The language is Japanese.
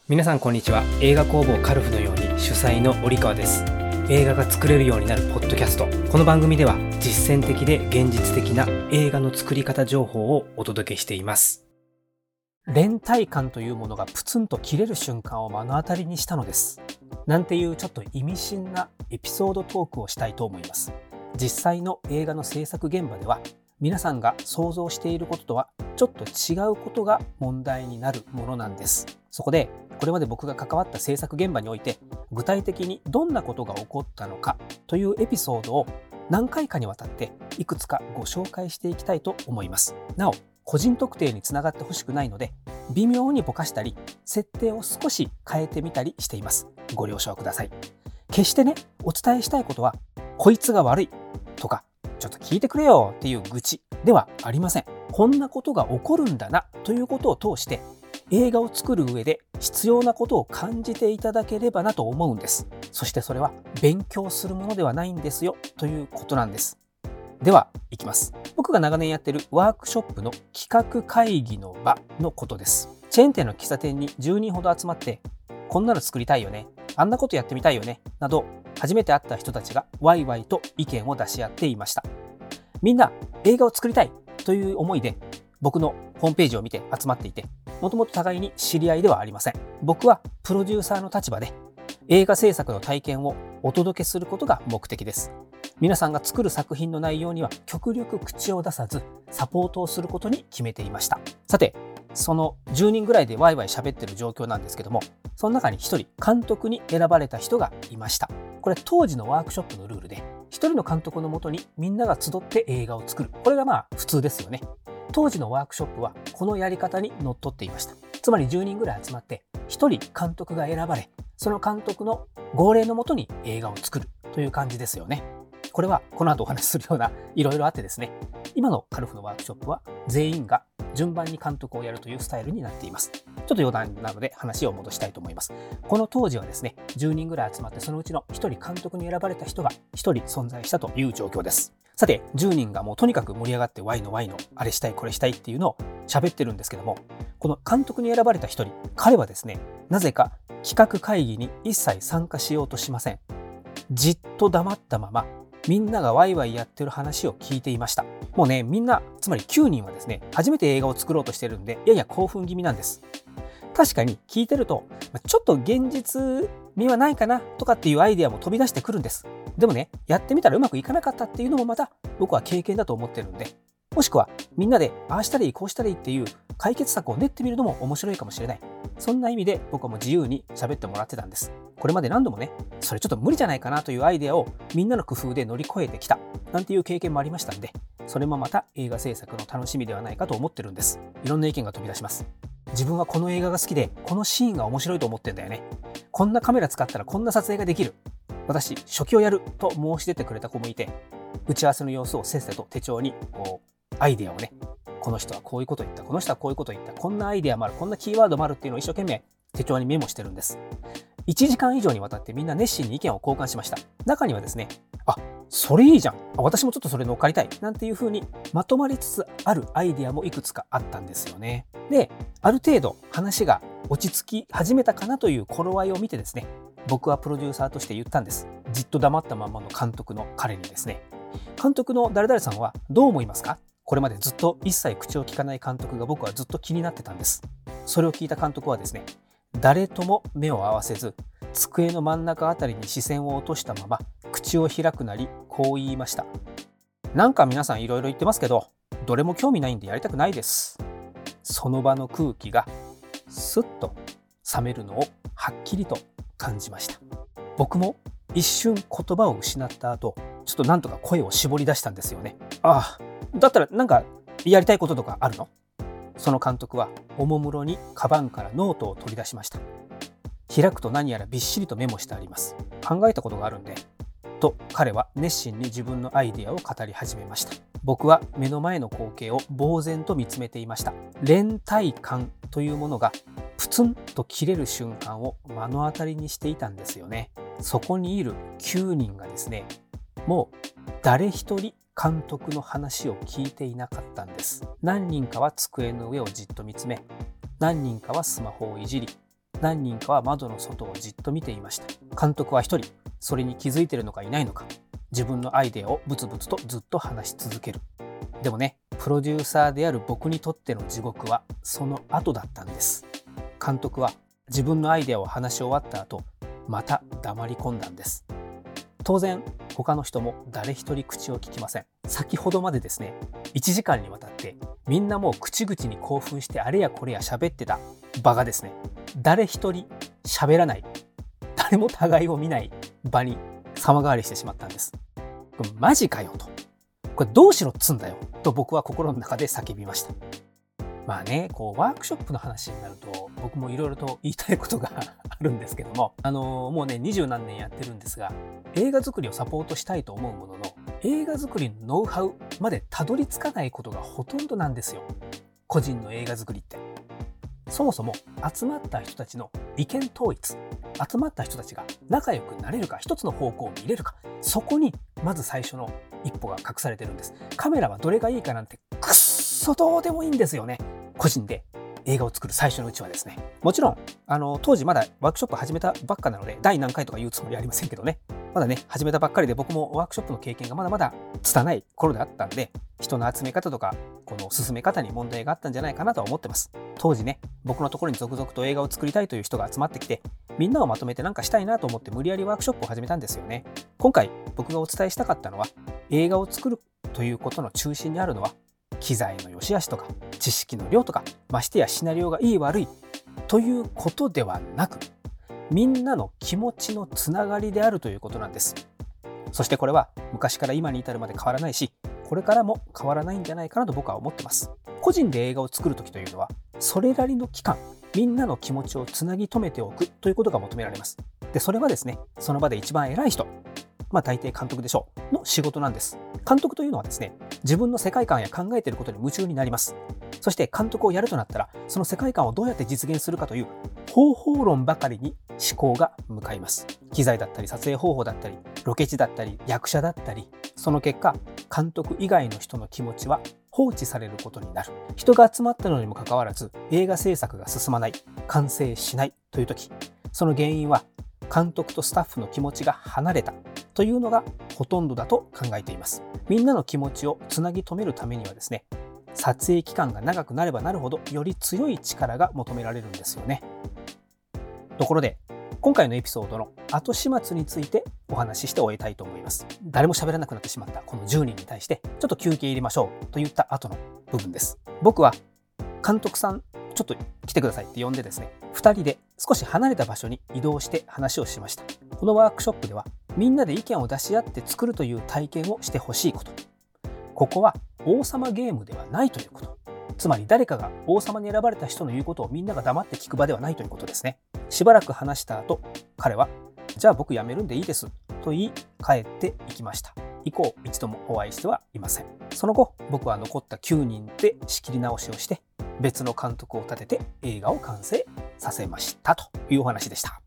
皆さんこんにちは。映画工房カルフのように主催の折川です。映画が作れるようになるポッドキャスト。この番組では実践的で現実的な映画の作り方情報をお届けしています。連帯感というものがプツンと切れる瞬間を目の当たりにしたのです。なんていうちょっと意味深なエピソードトークをしたいと思います。実際の映画の制作現場では皆さんが想像していることとはちょっと違うことが問題になるものなんです。そこでこれまで僕が関わった制作現場において具体的にどんなことが起こったのかというエピソードを何回かにわたっていくつかご紹介していきたいと思います。なお、個人特定につながってほしくないので微妙にぼかしたり設定を少し変えてみたりしています。ご了承ください。決してね、お伝えしたいことはこいつが悪いとかちょっと聞いてくれよっていう愚痴ではありません。こんなことが起こるんだなということを通して映画を作る上で必要なことを感じていただければなと思うんです。そしてそれは勉強するものではないんですよということなんです。では行きます。僕が長年やっているワークショップの企画会議の場のことです。チェーン店の喫茶店に10人ほど集まってこんなの作りたいよね、あんなことやってみたいよねなど初めて会った人たちがワイワイと意見を出し合っていました。みんな映画を作りたいという思いで僕のホームページを見て集まっていて、もともと互いに知り合いではありません。僕はプロデューサーの立場で映画制作の体験をお届けすることが目的です。皆さんが作る作品の内容には極力口を出さずサポートをすることに決めていました。さて、その10人ぐらいでワイワイ喋ってる状況なんですけども、その中に1人監督に選ばれた人がいました。これ当時のワークショップのルールで、1人の監督のもとにみんなが集って映画を作る。これが普通ですよね。当時のワークショップはこのやり方にのっとっていました。つまり10人ぐらい集まって1人監督が選ばれ、その監督の号令のもとに映画を作るという感じですよね。これはこの後お話しするようないろいろあってですね、今のカルフのワークショップは全員が順番に監督をやるというスタイルになっています。ちょっと余談なので話を戻したいと思います。この当時はですね、10人ぐらい集まってそのうちの1人監督に選ばれた人が1人存在したという状況です。さて、10人がもうとにかく盛り上がってワイのあれしたいこれしたいっていうのを喋ってるんですけども、この監督に選ばれた1人、彼はですね、なぜか企画会議に一切参加しようとしません。じっと黙ったままみんながワイワイやってる話を聞いていました。もうね、みんな、つまり9人はですね、初めて映画を作ろうとしてるんで、やや興奮気味なんです。確かに聞いてると、ちょっと現実味はないかなとかっていうアイデアも飛び出してくるんです。でもね、やってみたらうまくいかなかったっていうのもまた僕は経験だと思ってるんで、もしくはみんなでああしたらいいこうしたらいいっていう解決策を練ってみるのも面白いかもしれない。そんな意味で僕はもう自由に喋ってもらってたんです。これまで何度もね、それちょっと無理じゃないかなというアイデアをみんなの工夫で乗り越えてきたなんていう経験もありましたんで、それもまた映画制作の楽しみではないかと思ってるんです。いろんな意見が飛び出します。自分はこの映画が好きでこのシーンが面白いと思ってんだよね。こんなカメラ使ったらこんな撮影ができる。私初期をやると申し出てくれた子もいて、打ち合わせの様子をせっせと手帳にアイデアをね、この人はこういうこと言った、この人はこういうこと言った、こんなアイデアもある、こんなキーワードもあるっていうのを一生懸命手帳にメモしてるんです。1時間以上にわたってみんな熱心に意見を交換しました。中にはですね、それいいじゃん、私もちょっとそれ乗っかりたいなんていう風にまとまりつつあるアイデアもいくつかあったんですよね。で、ある程度話が落ち着き始めたかなという頃合いを見てですね、僕はプロデューサーとして言ったんです。じっと黙ったままの監督の彼にですね、監督の誰々さんはどう思いますか？これまでずっと一切口を聞かない監督が僕はずっと気になってたんです。それを聞いた監督はですね、誰とも目を合わせず机の真ん中あたりに視線を落としたまま口を開くなりこう言いました。なんか皆さんいろいろ言ってますけど、どれも興味ないんでやりたくないです。その場の空気がスッと冷めるのをはっきりと感じました。僕も一瞬言葉を失った後、ちょっとなんとか声を絞り出したんですよね。だったらなんかやりたいこととかあるの？その監督はおもむろにカバンからノートを取り出しました。開くと何やらびっしりとメモしてあります。考えたことがあるんで、と彼は熱心に自分のアイデアを語り始めました。僕は目の前の光景を呆然と見つめていました。連帯感というものがプツンと切れる瞬間を目の当たりにしていたんですよね。そこにいる9人がですね、もう誰一人監督の話を聞いていなかったんです。何人かは机の上をじっと見つめ、何人かはスマホをいじり、 何人かは窓の外をじっと見ていました。監督は一人、それに気づいているのかいないのか、自分のアイデアをブツブツとずっと話し続ける。でもね、プロデューサーである僕にとっての地獄はその後だったんです。監督は自分のアイデアを話し終わった後、また黙り込んだんです。当然、他の人も誰一人口を聞きません。先ほどまでですね、1時間にわたってみんなもう口々に興奮してあれやこれや喋ってた場がですね、誰一人喋らない、誰も互いを見ない場に様変わりしてしまったんです。これマジかよと。これどうしろっつんだよと僕は心の中で叫びました。まあね、ワークショップの話になると僕もいろいろと言いたいことがあるんですけども、もうね20何年やってるんですが、映画作りをサポートしたいと思うものの、映画作りのノウハウまでたどり着かないことがほとんどなんですよ。個人の映画作りって。そもそも集まった人たちの意見統一、集まった人たちが仲良くなれるか、一つの方向を見れるか、そこにまず最初の一歩が隠されてるんです。カメラはどれがいいかなんてくっそどうでもいいんですよね。個人で映画を作る最初のうちはですね。もちろん当時まだワークショップ始めたばっかなので第何回とか言うつもりはありませんけどね、まだね始めたばっかりで、僕もワークショップの経験がまだまだ拙い頃であったんで、人の集め方とかこの進め方に問題があったんじゃないかなとは思ってます。当時ね、僕のところに続々と映画を作りたいという人が集まってきて、みんなをまとめてなんかしたいなと思って無理やりワークショップを始めたんですよね。今回僕がお伝えしたかったのは、映画を作るということの中心にあるのは機材の良し悪しとか知識の量とか、ましてやシナリオがいい悪いということではなく、みんなの気持ちのつながりであるということなんです。そしてこれは昔から今に至るまで変わらないし、これからも変わらないんじゃないかなと僕は思ってます。個人で映画を作るときというのは、それなりの期間、みんなの気持ちをつなぎ止めておくということが求められます。で、それはですね、その場で一番偉い人、大抵監督でしょう、の仕事なんです。監督というのはですね、自分の世界観や考えていることに夢中になります。そして監督をやるとなったら、その世界観をどうやって実現するかという方法論ばかりに思考が向かいます。機材だったり撮影方法だったりロケ地だったり役者だったり、その結果監督以外の人の気持ちは放置されることになる。人が集まったのにもかかわらず映画制作が進まない、完成しないという時、その原因は監督とスタッフの気持ちが離れたというのがほとんどだと考えています。みんなの気持ちをつなぎ止めるためにはですね、撮影期間が長くなればなるほどより強い力が求められるんですよね。ところで今回のエピソードの後始末についてお話しして終えたいと思います。誰も喋らなくなってしまったこの10人に対してちょっと休憩入れましょうと言った後の部分です。僕は監督さんちょっと来てくださいって呼んでですね、2人で少し離れた場所に移動して話をしました。このワークショップではみんなで意見を出し合って作るという体験をしてほしいこと、ここは王様ゲームではないということ、つまり誰かが王様に選ばれた人の言うことをみんなが黙って聞く場ではないということですね。しばらく話した後、彼はじゃあ僕辞めるんでいいですと言い帰っていきました。以降一度もお会いしてはいません。その後僕は残った9人で仕切り直しをして別の監督を立てて映画を完成させましたというお話でした。